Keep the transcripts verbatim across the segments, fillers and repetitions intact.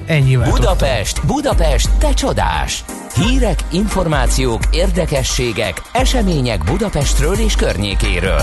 Ennyivel. Budapest, Budapest, te csodás! Hírek, információk, érdekességek, események Budapestről és környékéről.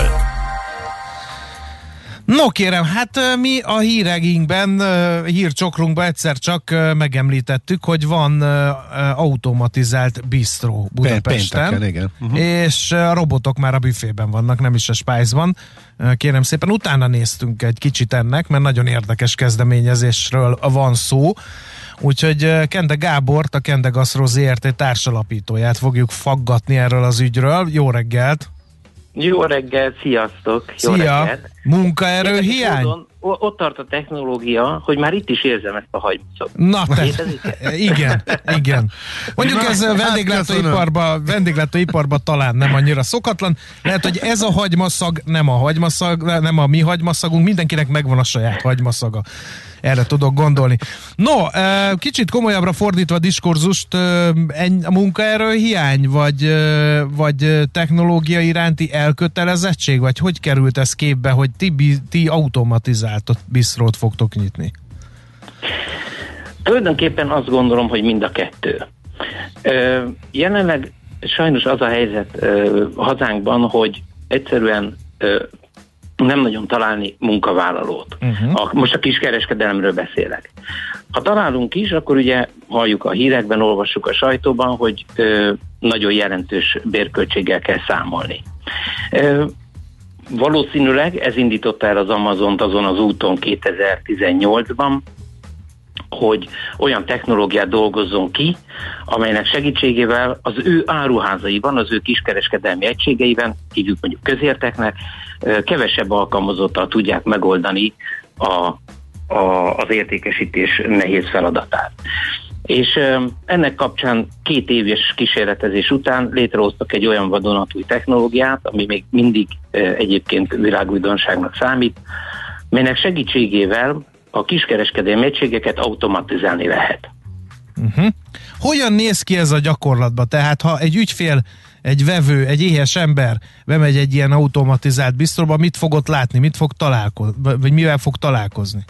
No kérem, hát mi a híreginkben, hírcsokrunkban egyszer csak megemlítettük, hogy van automatizált bistró Budapesten. Pénteken, igen. Uh-huh. És a robotok már a büfében vannak, nem is a Spice-ban. Kérem szépen, utána néztünk egy kicsit ennek, mert nagyon érdekes kezdeményezésről van szó. Úgyhogy Kende Gábort, a Kende Gasztró zé er té társalapítóját fogjuk faggatni erről az ügyről. Jó reggelt! Jó reggel, sziasztok! Jó Szia! reggelt. Munkaerő hiány? Módon, ott tart a technológia, hogy már itt is érzem ezt a hagymaszot. Na te, igen, igen. Mondjuk Na, ez a vendéglátóiparban vendéglátóiparban talán nem annyira szokatlan. Lehet, hogy ez a hagymaszag nem a hagymaszag, nem a mi hagymaszagunk, mindenkinek megvan a saját hagymaszaga. Erre tudok gondolni. No, kicsit komolyabbra fordítva a diskurzust, a munkaerő hiány, vagy, vagy technológia iránti elkötelezettség, vagy hogy került ez képbe, hogy ti, ti automatizált bistrót fogtok nyitni? Tulajdonképpen azt gondolom, hogy mind a kettő. Jelenleg sajnos az a helyzet hazánkban, hogy egyszerűen nem nagyon találni munkavállalót. Uh-huh. A, most a kiskereskedelemről beszélek. Ha találunk is, akkor ugye halljuk a hírekben, olvassuk a sajtóban, hogy ö, nagyon jelentős bérköltséggel kell számolni. Ö, valószínűleg ez indította el az Amazont azon az úton kétezer-tizennyolcban, hogy olyan technológiát dolgozzon ki, amelynek segítségével az ő áruházaiban, az ő kiskereskedelmi egységeiben, hívjuk mondjuk közérteknek, kevesebb alkalmazottal tudják megoldani a, a, az értékesítés nehéz feladatát. És ennek kapcsán két éves kísérletezés után létrehoztak egy olyan vadonatúj technológiát, ami még mindig egyébként világújdonságnak számít, melynek segítségével a kiskereskedelmi egységeket automatizálni lehet. Uh-huh. Hogyan néz ki ez a gyakorlatban? Tehát ha egy ügyfél, egy vevő, egy éhes ember bemegy egy ilyen automatizált bistróba, mit fog ott látni, mit fog találkozni, vagy mivel fog találkozni?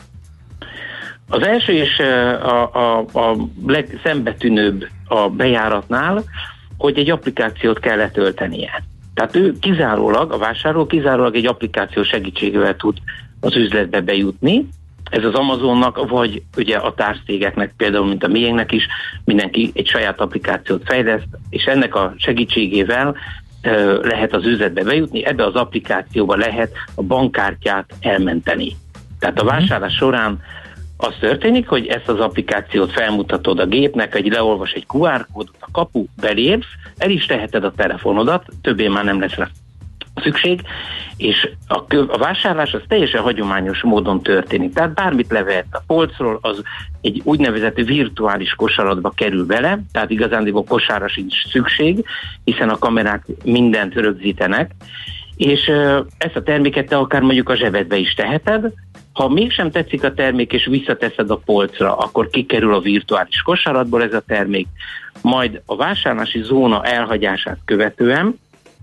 Az első és a, a, a legszembetűnőbb a bejáratnál, hogy egy applikációt kell letöltenie. Tehát ő kizárólag, a vásárló kizárólag egy applikáció segítségével tud az üzletbe bejutni. Ez az Amazonnak, vagy ugye a tárcégeknek, például mint a miénknek is, mindenki egy saját applikációt fejleszt, és ennek a segítségével ö, lehet az üzletbe bejutni, ebbe az applikációba lehet a bankkártyát elmenteni. Tehát a vásárlás során az történik, hogy ezt az applikációt felmutatod a gépnek, egy leolvas egy kú ár kódot, a kapu, belépsz, el is teheted a telefonodat, többé már nem lesz rá szükség, és a, a vásárlás az teljesen hagyományos módon történik. Tehát bármit levehet a polcról, az egy úgynevezett virtuális kosaratba kerül bele, tehát igazándiból kosárra sincs szükség, hiszen a kamerák mindent rögzítenek, és ezt a terméket te akár mondjuk a zsebedbe is teheted. Ha mégsem tetszik a termék, és visszateszed a polcra, akkor kikerül a virtuális kosaratból ez a termék, majd a vásárlási zóna elhagyását követően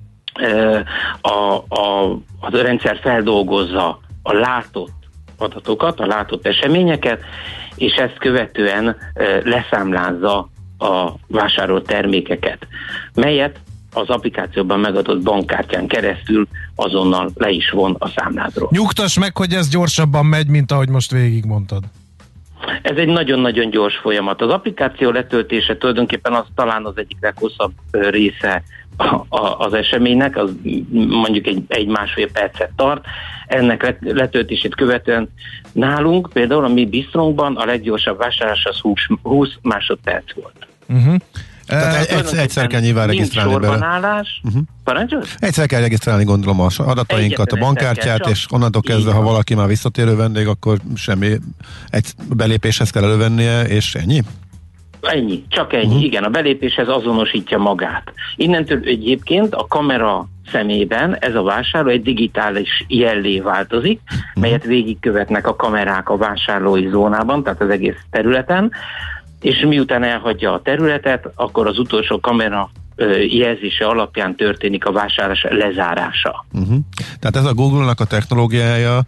A, a, a rendszer feldolgozza a látott adatokat, a látott eseményeket, és ezt követően e, leszámlázza a vásárolt termékeket, melyet az applikációban megadott bankkártyán keresztül azonnal le is von a számládról. Nyugtass meg, hogy ez gyorsabban megy, mint ahogy most végigmondtad. Ez egy nagyon-nagyon gyors folyamat. Az applikáció letöltése tulajdonképpen az talán az egyik leghosszabb része az eseménynek, az mondjuk egy, egy másfél percet tart. Ennek letöltését követően nálunk, például a mi bistrónkban a leggyorsabb vásárlás az húsz másodperc volt. Uh-huh. Tehát egyszer, egyszer kell nyilván regisztrálni bele. Sorbanállás. Uh-huh. Parancsolj? Egyszer kell regisztrálni, gondolom, az adatainkat, a bankkártyát, és onnantól kezdve, ha valaki már visszatérő vendég, akkor semmi, egy belépéshez kell elővennie, és ennyi? Ennyi, csak ennyi. Uh-huh. Igen, a belépéshez azonosítja magát. Innentől egyébként a kamera szemében ez a vásárló egy digitális jellé változik, uh-huh. melyet végigkövetnek a kamerák a vásárlói zónában, tehát az egész területen, és miután elhagyja a területet, akkor az utolsó kamera jelzése alapján történik a vásárlás lezárása. Uh-huh. Tehát ez a Google-nak a technológiája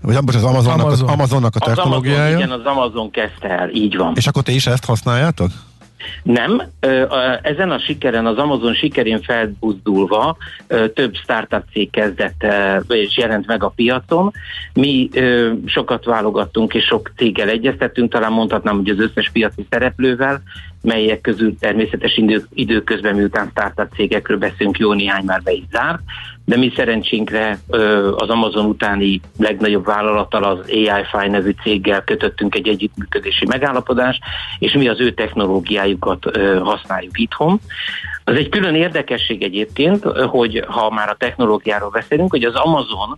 Vagy abban az Amazonnak, Amazon. az Amazonnak a Az technológiája. Amazon, igen, az Amazon kezdte el, így van. És akkor ti is ezt használjátok? Nem, ezen a sikeren, az Amazon sikerén felbuzdulva több startup cég kezdett és jelent meg a piacon. Mi sokat válogattunk és sok céggel egyeztettünk, talán mondhatnám, hogy az összes piaci szereplővel, melyek közül természetes idő, időközben, miután startup cégekről beszélünk, jó néhány már be is zárt, de mi szerencsénkre az Amazon utáni legnagyobb vállalattal, az á i Fi nevű céggel kötöttünk egy együttműködési megállapodást, és mi az ő technológiájukat használjuk itthon. Az egy külön érdekesség egyébként, hogy ha már a technológiáról beszélünk, hogy az Amazon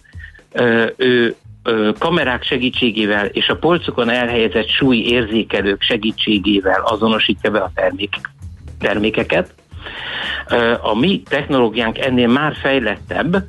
ő kamerák segítségével és a polcokon elhelyezett súlyérzékelők segítségével azonosítja be a termék, termékeket. A mi technológiánk ennél már fejlettebb,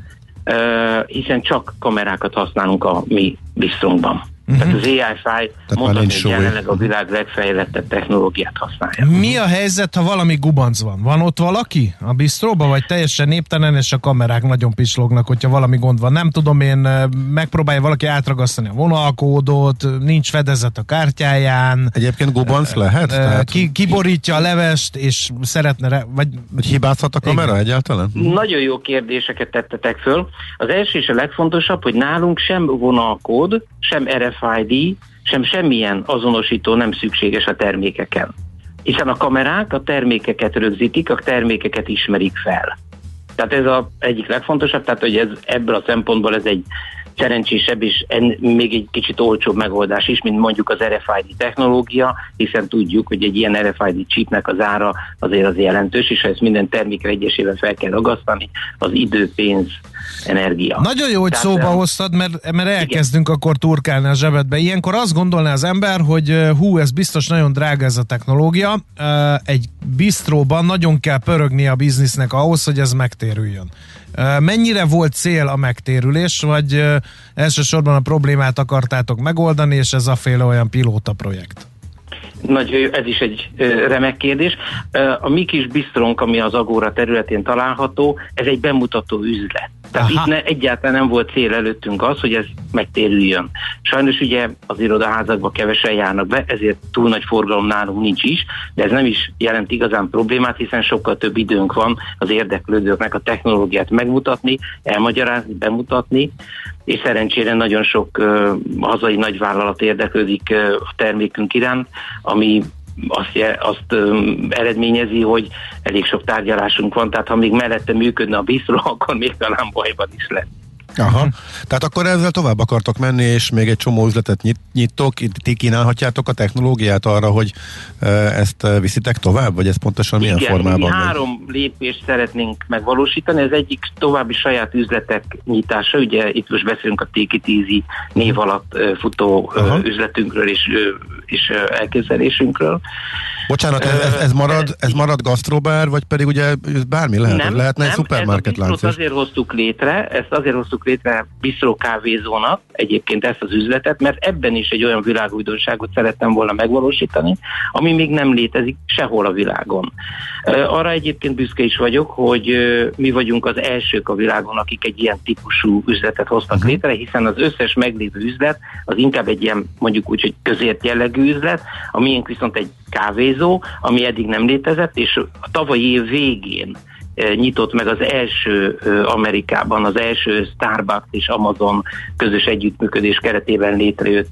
hiszen csak kamerákat használunk a mi bistrónkban. Uh-huh. Tehát az á i Fi mondhatni, hogy jelenleg a világ legfejlettebb technológiát használja. Mi a helyzet, ha valami gubanc van? Van ott valaki a bistróban, vagy teljesen néptelen, és a kamerák nagyon pislognak, hogyha valami gond van? Nem tudom én, megpróbálja valaki átragasztani a vonalkódot, nincs fedezet a kártyáján. Egyébként gubanc lehet? Ki, Tehát... kiborítja a levest, és szeretne, re, vagy... Hogy hibázhat a kamera igen. egyáltalán? Nagyon jó kérdéseket tettetek föl. Az első és a legfontosabb, hogy nálunk sem vonalkód, sem er ef i dé, sem semmilyen azonosító nem szükséges a termékeken. Hiszen a kamerák a termékeket rögzítik, a termékeket ismerik fel. Tehát ez az egyik legfontosabb, tehát hogy ez, ebből a szempontból ez egy szerencsésebb és en, még egy kicsit olcsóbb megoldás is, mint mondjuk az er ef i dé technológia, hiszen tudjuk, hogy egy ilyen er ef i dé chipnek az ára azért az jelentős, és ha ezt minden termékre egyesével fel kell ragasztani, az idő, pénz, energia. Nagyon jó, hogy Tehát, szóba hoztad, mert, mert elkezdünk igen. akkor turkálni a zsebedbe. Ilyenkor azt gondolná az ember, hogy hú, ez biztos nagyon drága ez a technológia. Egy bistróban nagyon kell pörögni a biznisznek ahhoz, hogy ez megtérüljön. Mennyire volt cél a megtérülés, vagy elsősorban a problémát akartátok megoldani, és ez a féle olyan pilóta projekt? Nagyon jó, ez is egy remek kérdés. A mi kis bistrónk, ami az Agora területén található, ez egy bemutató üzlet. Tehát Aha. itt ne, egyáltalán nem volt cél előttünk az, hogy ez megtérüljön. Sajnos ugye az irodaházakba kevesen járnak be, ezért túl nagy forgalom nálunk nincs is, de ez nem is jelent igazán problémát, hiszen sokkal több időnk van az érdeklődőknek a technológiát megmutatni, elmagyarázni, bemutatni, és szerencsére nagyon sok uh, hazai nagyvállalat érdeklődik uh, a termékünk iránt, ami azt, azt um, eredményezi, hogy elég sok tárgyalásunk van, tehát ha még mellette működne a bistró, akkor még talán bajban is lett. Aha. Tehát akkor ezzel tovább akartok menni, és még egy csomó üzletet nyit, nyitok, ti kínálhatjátok a technológiát arra, hogy e, ezt viszitek tovább, vagy ez pontosan milyen Igen, formában? Igen, három lépést szeretnénk megvalósítani, ez egyik további saját üzletek nyitása, ugye itt most beszélünk a Take It Easy név alatt futó Aha. üzletünkről és, és elképzelésünkről. Bocsánat, ez, ez, ez marad, ez marad gasztrobár, vagy pedig ugye bármi lehet? Nem, lehetne nem, egy szupermarket lánc is? azért hoztuk létre, ezt azért hoztuk létre bistró kávézónak, egyébként ezt az üzletet, mert ebben is egy olyan világújdonságot szerettem volna megvalósítani, ami még nem létezik sehol a világon. Arra egyébként büszke is vagyok, hogy mi vagyunk az elsők a világon, akik egy ilyen típusú üzletet hoztak uh-huh. létre, hiszen az összes meglévő üzlet az inkább egy ilyen, mondjuk úgy, hogy közért jellegű üzlet, a miénk viszont egy kávézó, ami eddig nem létezett, és a tavalyi év végén nyitott meg az első Amerikában, az első Starbucks és Amazon közös együttműködés keretében létrejött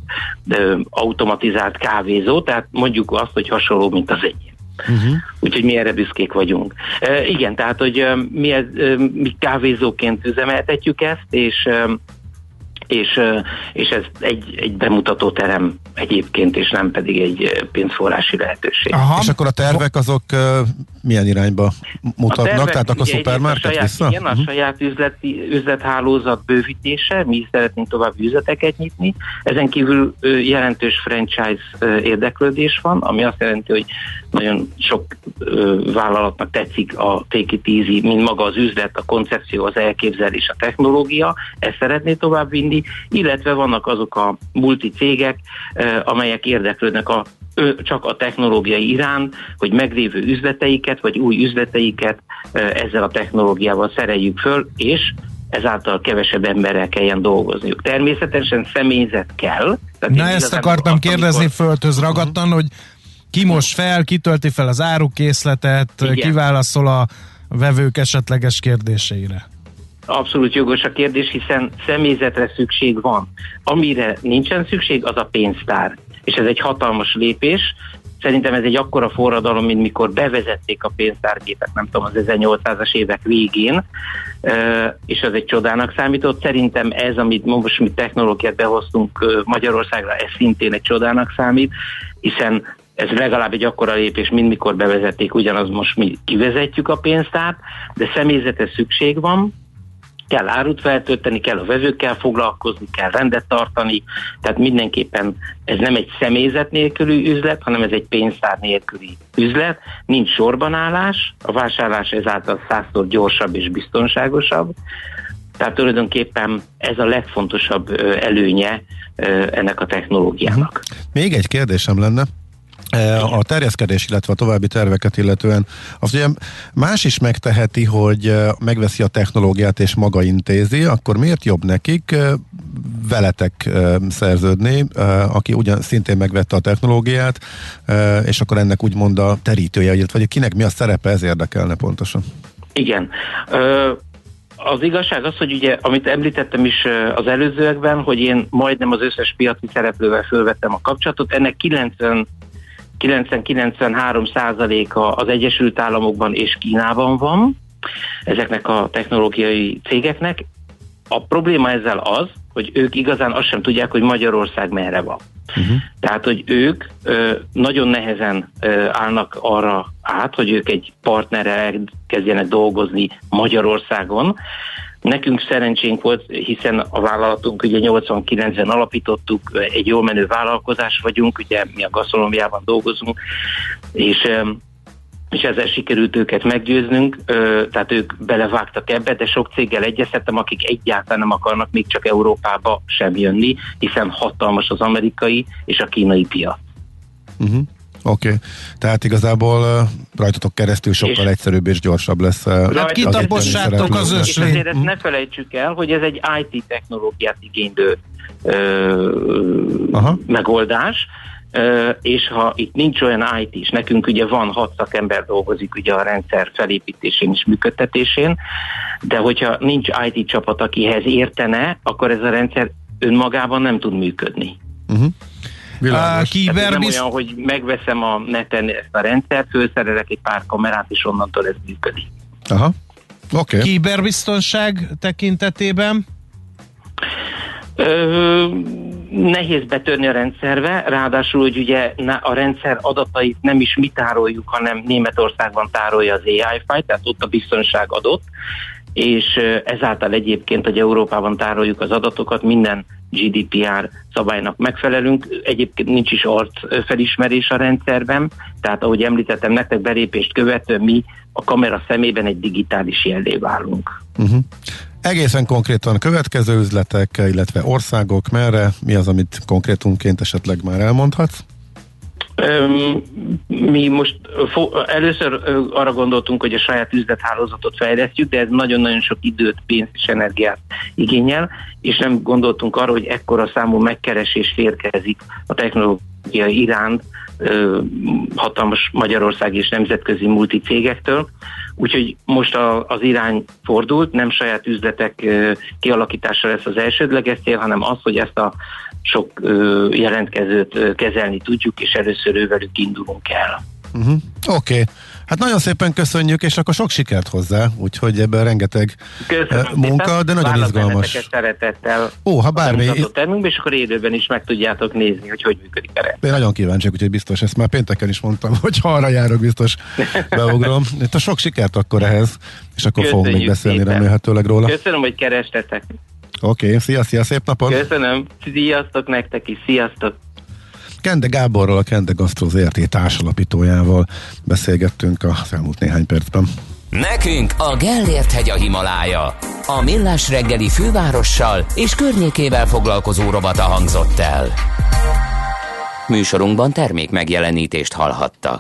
automatizált kávézó, tehát mondjuk azt, hogy hasonló, mint az enyém. Uh-huh. Úgyhogy mi erre büszkék vagyunk. Uh, igen, tehát, hogy uh, mi, ez, uh, mi kávézóként üzemeltetjük ezt, és uh, és, és ez egy, egy bemutató terem egyébként, és nem pedig egy pénzforrási lehetőség. Aha. És akkor a tervek azok uh, milyen irányba mutatnak? Tervek, tehát akkor szupermarket vissza? Igen, a saját üzleti, üzlethálózat bővítése, mi szeretnénk további üzleteket nyitni. Ezen kívül uh, jelentős franchise uh, érdeklődés van, ami azt jelenti, hogy nagyon sok uh, vállalatnak tetszik a Take It Easy, mint maga az üzlet, a koncepció, az elképzelés, a technológia, ezt szeretné továbbvinni, illetve vannak azok a multicégek, amelyek érdeklődnek a, csak a technológiai iránt, hogy meglévő üzleteiket, vagy új üzleteiket ezzel a technológiával szereljük föl, és ezáltal kevesebb emberrel kelljen dolgozniuk. Természetesen személyzet kell. Na ezt akartam kérdezni, amikor... földhöz ragadtan, hogy ki mos fel, kitölti fel az árukészletet, igen, kiválaszol a vevők esetleges kérdéseire. Abszolút jogos a kérdés, hiszen személyzetre szükség van. Amire nincsen szükség, az a pénztár. És ez egy hatalmas lépés. Szerintem ez egy akkora forradalom, mint mikor bevezették a pénztárgépet, nem tudom, az ezernyolcszázas évek végén, és ez egy csodának számított. Szerintem ez, amit most mi technológiát behoztunk Magyarországra, ez szintén egy csodának számít, hiszen ez legalább egy akkora lépés, mint mikor bevezették, ugyanaz most mi kivezetjük a pénztárt, de személyzetre szükség van, kell árut feltölteni, kell a vevőkkel foglalkozni, kell rendet tartani, tehát mindenképpen ez nem egy személyzet nélküli üzlet, hanem ez egy pénztár nélküli üzlet, nincs sorbanállás, a vásárlás ezáltal százszor gyorsabb és biztonságosabb, tehát tulajdonképpen ez a legfontosabb előnye ennek a technológiának. Még egy kérdésem lenne. A terjeszkedés, illetve a további terveket illetően, azt ugye más is megteheti, hogy megveszi a technológiát és maga intézi, akkor miért jobb nekik veletek szerződni, aki ugyan szintén megvette a technológiát, és akkor ennek úgymond a terítője, illetve kinek mi a szerepe, ez érdekelne pontosan. Igen. Az igazság az, hogy ugye, amit említettem is az előzőekben, hogy én majdnem az összes piaci szereplővel fölvettem a kapcsolatot, ennek kilencven-kilencvenhárom százaléka az Egyesült Államokban és Kínában van, ezeknek a technológiai cégeknek. A probléma ezzel az, hogy ők igazán azt sem tudják, hogy Magyarország merre van. Uh-huh. Tehát, hogy ők ö, nagyon nehezen ö, állnak arra át, hogy ők egy partnerrel kezdjenek dolgozni Magyarországon. Nekünk szerencsénk volt, hiszen a vállalatunk ugye nyolcvankilencben alapítottuk, egy jól menő vállalkozás vagyunk, ugye mi a gasztronómiában dolgozunk, és, és ezzel sikerült őket meggyőznünk, tehát ők belevágtak ebbe, de sok céggel egyeztettem, akik egyáltalán nem akarnak még csak Európába sem jönni, hiszen hatalmas az amerikai és a kínai piac. Uh-huh. Oké, okay. Tehát igazából uh, rajtatok keresztül sokkal és egyszerűbb és gyorsabb lesz. Uh, hát kitapossátok az ösvény. És azért ezt ne felejtsük el, hogy ez egy i té technológiát igénylő uh, megoldás, uh, és ha itt nincs olyan i té, és nekünk ugye van hat szakember dolgozik ugye a rendszer felépítésén és működtetésén, de hogyha nincs i té csapat, akihez értene, akkor ez a rendszer önmagában nem tud működni. Uh-huh. A kiber nem olyan, hogy megveszem a neten ezt a rendszert, fölszerelek egy pár kamerát, és onnantól ez működik. Aha, oké. Okay. Kiberbiztonság tekintetében? Ö, nehéz betörni a rendszerbe, ráadásul, hogy ugye a rendszer adatait nem is mi tároljuk, hanem Németországban tárolja az á i fájl, tehát ott a biztonság adott, és ezáltal egyébként, hogy Európában tároljuk az adatokat, minden gé dé pé er szabálynak megfelelünk. Egyébként nincs is arc felismerés a rendszerben, tehát ahogy említettem, nektek belépést követően mi a kamera szemében egy digitális jellé válunk. Uh-huh. Egészen konkrétan következő üzletek, illetve országok, merre? Mi az, amit konkrétumként esetleg már elmondhatsz? Um, mi most fo- először uh, arra gondoltunk, hogy a saját üzlethálózatot fejlesztjük, de ez nagyon-nagyon sok időt, pénzt és energiát igényel, és nem gondoltunk arra, hogy ekkora számú megkeresés érkezik a technológia iránt uh, hatalmas Magyarország és nemzetközi multicégektől. Úgyhogy most a, az irány fordult, nem saját üzletek uh, kialakítása lesz az elsődleges cél, hanem az, hogy ezt a sok ö, jelentkezőt ö, kezelni tudjuk, és először ővelük indulunk el. Uh-huh. Oké. Okay. Hát nagyon szépen köszönjük, és akkor sok sikert hozzá, úgyhogy ebben rengeteg Köszönöm munka, szépen. De nagyon izgalmas. Szeretettel Ó, ha bármi... a termünkbe, és akkor élőben is meg tudjátok nézni, hogy hogy működik a rendszer. Én nagyon kíváncsiak, úgyhogy biztos, ezt már pénteken is mondtam, hogy ha arra járok, biztos beugrom. Itt a sok sikert akkor ehhez, és akkor Köszönjük fogunk még beszélni szépen. Remélhetőleg róla. Köszönöm, hogy kerestetek. Oké, okay, szia, szia, szép napot! Köszönöm, sziasztok nektek is, sziasztok! Kende Gáborral, a Kende Gastro zé er té társalapítójával beszélgettünk az elmúlt néhány percben. Nekünk a Gellért-hegy a Himalája. A Millás reggeli fővárossal és környékével foglalkozó rovata hangzott el. Műsorunkban termék megjelenítést hallhattak.